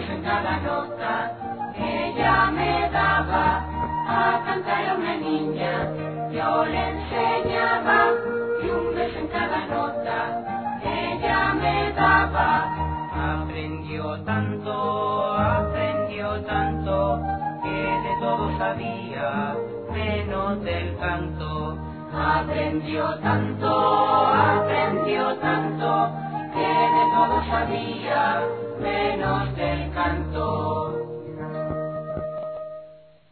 beso en cada nota. Ella me daba a cantar a una niña, yo le enseñaba y un beso en cada nota. Ella me daba. Aprendió tanto, que de todo sabía, menos del canto. Aprendió tanto, que de todo sabía, menos del canto.